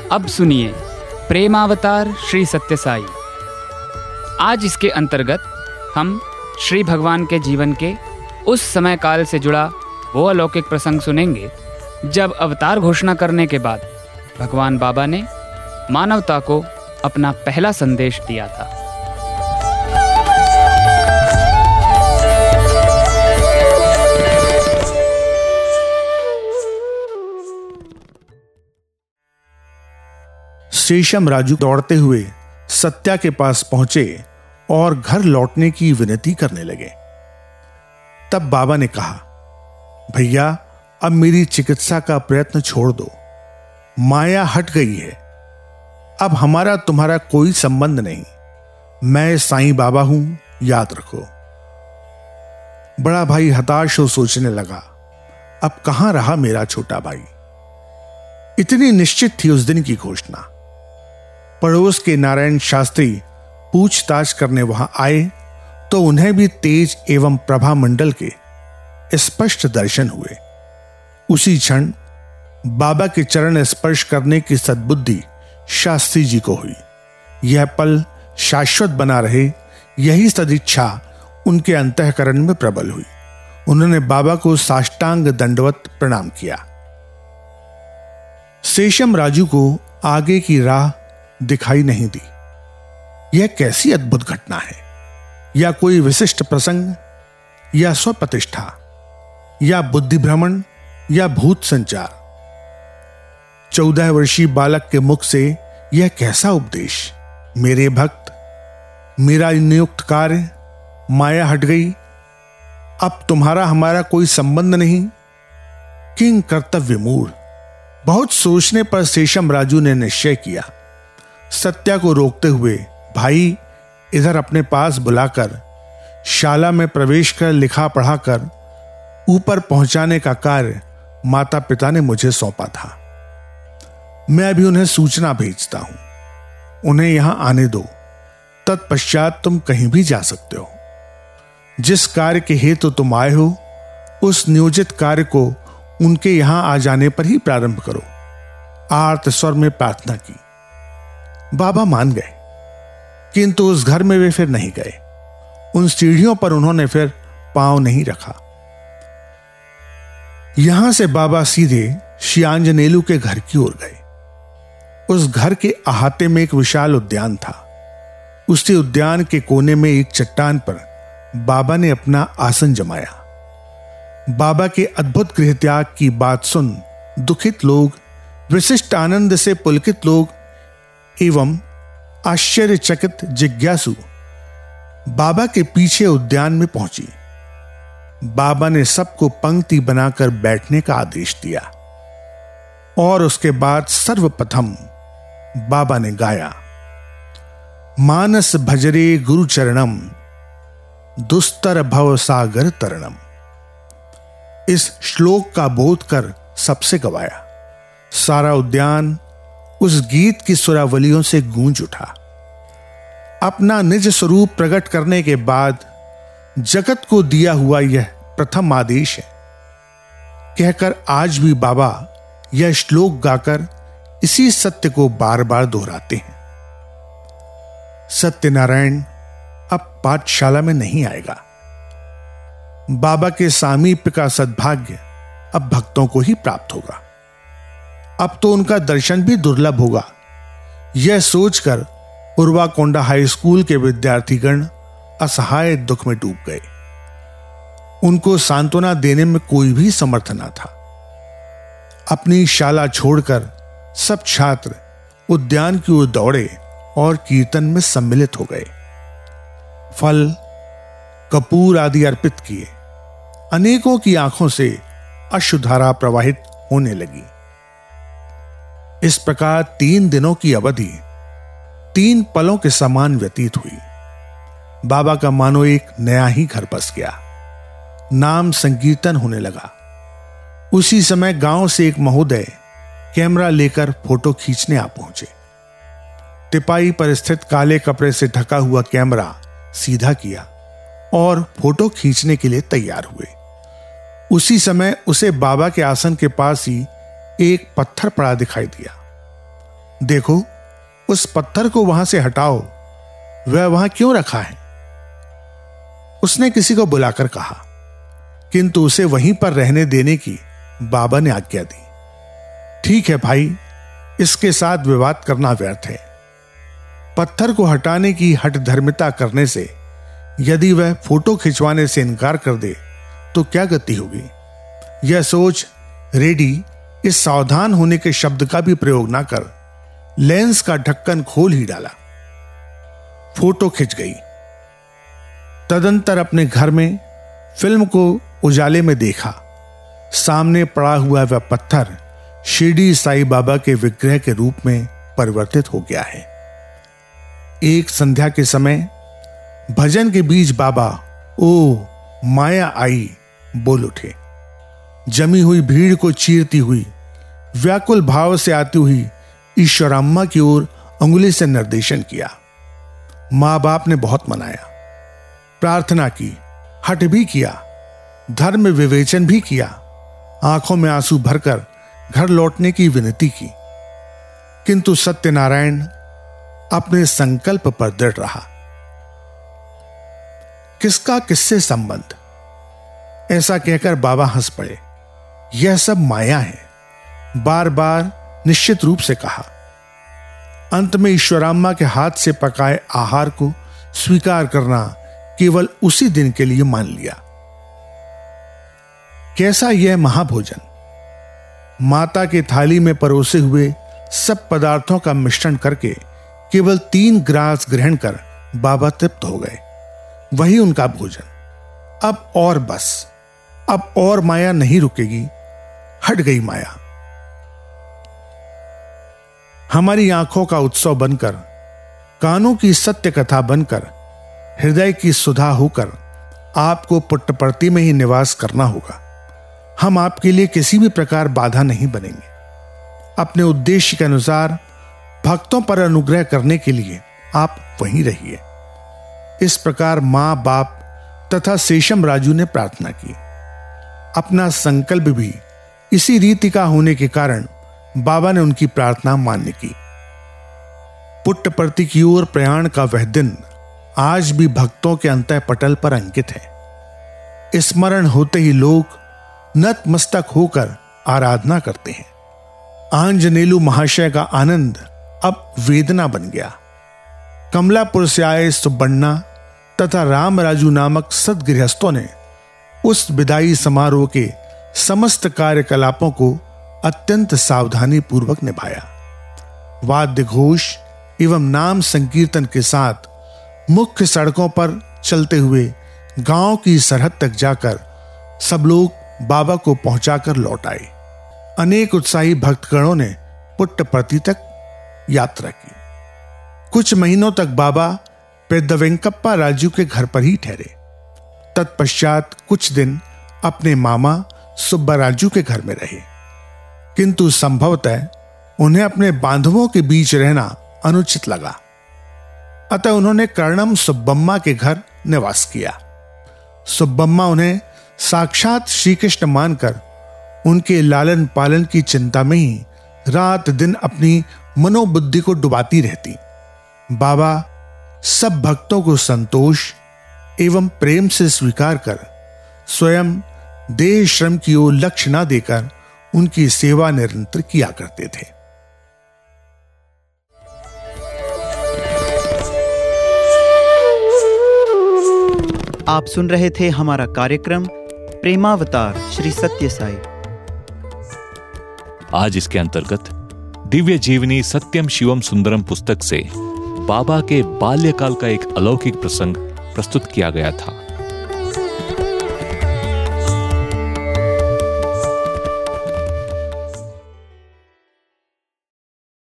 अब सुनिए प्रेमावतार श्री सत्य साई। आज इसके अंतर्गत हम श्री भगवान के जीवन के उस समय काल से जुड़ा वो अलौकिक प्रसंग सुनेंगे जब अवतार घोषणा करने के बाद भगवान बाबा ने मानवता को अपना पहला संदेश दिया था। शेषम राजू दौड़ते हुए सत्या के पास पहुंचे और घर लौटने की विनती करने लगे। तब बाबा ने कहा, भैया अब मेरी चिकित्सा का प्रयत्न छोड़ दो, माया हट गई है, अब हमारा तुम्हारा कोई संबंध नहीं, मैं साईं बाबा हूं, याद रखो। बड़ा भाई हताश हो सोचने लगा, अब कहां रहा मेरा छोटा भाई। इतनी निश्चित थी उस दिन की घोषणा। पड़ोस के नारायण शास्त्री पूछताछ करने वहां आए तो उन्हें भी तेज एवं प्रभा मंडल के स्पष्ट दर्शन हुए। उसी क्षण बाबा के चरण स्पर्श करने की सद्बुद्धि शास्त्री जी को हुई। यह पल शाश्वत बना रहे, यही सदिच्छा उनके अंतःकरण में प्रबल हुई। उन्होंने बाबा को साष्टांग दंडवत प्रणाम किया। शेषम राजू को आगे की राह दिखाई नहीं दी। यह कैसी अद्भुत घटना है, या कोई विशिष्ट प्रसंग, या स्वप्रतिष्ठा, या बुद्धि भ्रमण, या भूत संचार। 14 वर्षीय बालक के मुख से यह कैसा उपदेश, मेरे भक्त, मेरा नियुक्त कार्य, माया हट गई, अब तुम्हारा हमारा कोई संबंध नहीं, किंग कर्तव्य मूढ़। बहुत सोचने पर शेषम राजू ने निश्चय किया। सत्या को रोकते हुए, भाई इधर अपने पास बुलाकर शाला में प्रवेश कर लिखा पढ़ाकर ऊपर पहुंचाने का कार्य माता पिता ने मुझे सौंपा था। मैं अभी उन्हें सूचना भेजता हूं, उन्हें यहां आने दो, तत्पश्चात तुम कहीं भी जा सकते हो। जिस कार्य के हेतु तुम आए हो उस नियोजित कार्य को उनके यहां आ जाने पर ही प्रारंभ करो। आर्त स्वर में प्रार्थना की। बाबा मान गए, किंतु उस घर में वे फिर नहीं गए। उन सीढ़ियों पर उन्होंने फिर पांव नहीं रखा। यहां से बाबा सीधे श्री आंजनेलु के घर की ओर गए। उस घर के अहाते में एक विशाल उद्यान था। उसी उद्यान के कोने में एक चट्टान पर बाबा ने अपना आसन जमाया। बाबा के अद्भुत गृह त्याग की बात सुन दुखित लोग, विशिष्ट आनंद से पुलकित लोग एवं आश्चर्यचकित जिज्ञासु बाबा के पीछे उद्यान में पहुंची। बाबा ने सबको पंक्ति बनाकर बैठने का आदेश दिया और उसके बाद सर्वप्रथम बाबा ने गाया, मानस भजरे गुरु चरणम, दुस्तर भव सागर तरणम। इस श्लोक का बोध कर सबसे गवाया। सारा उद्यान उस गीत की सुरावलियों से गूंज उठा। अपना निज स्वरूप प्रकट करने के बाद जगत को दिया हुआ यह प्रथम आदेश है, कहकर आज भी बाबा यह श्लोक गाकर इसी सत्य को बार बार दोहराते हैं। सत्यनारायण अब पाठशाला में नहीं आएगा। बाबा के सामीप्य का सद्भाग्य अब भक्तों को ही प्राप्त होगा। अब तो उनका दर्शन भी दुर्लभ होगा। यह सोचकर उर्वाकोंडा हाई स्कूल के विद्यार्थीगण असहाय दुख में डूब गए। उनको सांत्वना देने में कोई भी समर्थ न था। अपनी शाला छोड़कर सब छात्र उद्यान की ओर दौड़े और कीर्तन में सम्मिलित हो गए। फल, कपूर आदि अर्पित किए। अनेकों की आंखों से अश्रुधारा प्रवाहित होने लगी। इस प्रकार 3 दिनों की अवधि 3 पलों के समान व्यतीत हुई। बाबा का मानो एक नया ही घर बस गया। नाम संकीर्तन होने लगा। उसी समय गांव से एक महोदय कैमरा लेकर फोटो खींचने आ पहुंचे। टिपाई पर स्थित काले कपड़े से ढका हुआ कैमरा सीधा किया और फोटो खींचने के लिए तैयार हुए। उसी समय उसे बाबा के आसन के पास ही एक पत्थर पड़ा दिखाई दिया। देखो, उस पत्थर को वहां से हटाओ, वह वहां क्यों रखा है? उसने किसी को बुलाकर कहा, किंतु उसे वहीं पर रहने देने की बाबा ने आज्ञा दी। ठीक है भाई, इसके साथ विवाद करना व्यर्थ है। पत्थर को हटाने की हठधर्मिता करने से यदि वह फोटो खिंचवाने से इनकार कर दे तो क्या गति होगी? यह सोच रेडी इस सावधान होने के शब्द का भी प्रयोग ना कर लेंस का ढक्कन खोल ही डाला। फोटो खिंच गई। तदंतर अपने घर में फिल्म को उजाले में देखा। सामने पड़ा हुआ वह पत्थर शिरडी साईं बाबा के विग्रह के रूप में परिवर्तित हो गया है। एक संध्या के समय भजन के बीच बाबा ओ माया आई बोल उठे। जमी हुई भीड़ को चीरती हुई व्याकुल भाव से आती हुई ईश्वराम्मा की ओर अंगुली से निर्देशन किया। मां बाप ने बहुत मनाया, प्रार्थना की, हठ भी किया, धर्म विवेचन भी किया, आंखों में आंसू भरकर घर लौटने की विनती की, किंतु सत्यनारायण अपने संकल्प पर दृढ़ रहा। किसका किससे संबंध? ऐसा कहकर बाबा हंस पड़े। यह सब माया है, बार बार निश्चित रूप से कहा। अंत में ईश्वराम्मा के हाथ से पकाए आहार को स्वीकार करना केवल उसी दिन के लिए मान लिया। कैसा यह महाभोजन! माता की थाली में परोसे हुए सब पदार्थों का मिश्रण करके केवल 3 ग्रास ग्रहण कर बाबा तृप्त हो गए। वही उनका भोजन। अब और बस, अब और माया नहीं रुकेगी। हट गई माया। हमारी आंखों का उत्सव बनकर, कानों की सत्य कथा बनकर, हृदय की सुधा होकर आपको पुट्टपर्ती में ही निवास करना होगा। हम आपके लिए किसी भी प्रकार बाधा नहीं बनेंगे। अपने उद्देश्य के अनुसार भक्तों पर अनुग्रह करने के लिए आप वहीं रहिए। इस प्रकार मां बाप तथा शेषम राजू ने प्रार्थना की। अपना संकल्प भी इसी रीति का होने के कारण बाबा ने उनकी प्रार्थना मान्य की। पुट्टपर्ती की ओर प्रयाण का वह दिन आज भी भक्तों के अंतःपटल पर अंकित है। स्मरण होते ही लोग नतमस्तक होकर आराधना करते हैं। आंजनेलु महाशय का आनंद अब वेदना बन गया। कमलापुर से आए सुब्बण्णा तथा रामराजू नामक सद्गृहस्थों ने उस विदाई समारोह के समस्त कार्यकलापों को अत्यंत सावधानी पूर्वक निभाया। वाद्य घोष एवं नाम संकीर्तन के साथ मुख्य सड़कों पर चलते हुए गांव की सरहद तक जाकर सब लोग बाबा को पहुंचाकर लौट आए। अनेक उत्साही भक्तगणों ने पुट्टपर्ती तक यात्रा की। कुछ महीनों तक बाबा पेद्दवेंकप्पा राजू के घर पर ही ठहरे। तत्पश्चात कुछ दिन अपने मामा सुब्बाराजू के घर में रहे, किंतु संभवतः उन्हें अपने बांधवों के बीच रहना अनुचित लगा। अतः उन्होंने कर्णम सुब्बम्मा के घर निवास किया। सुब्बम्मा उन्हें साक्षात श्री कृष्ण मानकर उनके लालन पालन की चिंता में ही रात दिन अपनी मनोबुद्धि को डुबाती रहती। बाबा सब भक्तों को संतोष एवं प्रेम से स्वीकार कर स्वयं देह श्रम की ओर लक्ष्य न देकर उनकी सेवा निरंतर किया करते थे। आप सुन रहे थे हमारा कार्यक्रम प्रेमावतार श्री सत्य साई। आज इसके अंतर्गत दिव्य जीवनी सत्यम शिवम सुंदरम पुस्तक से बाबा के बाल्यकाल का एक अलौकिक प्रसंग प्रस्तुत किया गया था।